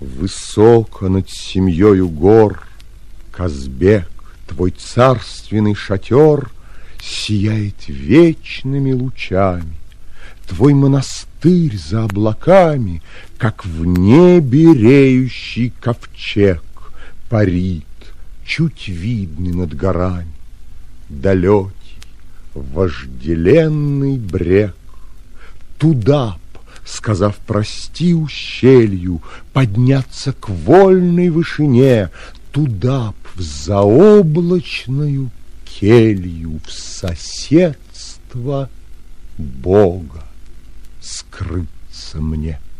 Высоко над семьёю гор, Казбек, твой царственный шатер сияет вечными лучами. Твой монастырь за облаками, как в небе реющий ковчег, парит, чуть видный над горами. Далекий, вожделенный брег. Туда б, сказав прости ущелью, подняться к вольной вышине, туда б в заоблачную келью, в соседство Бога скрыться мне.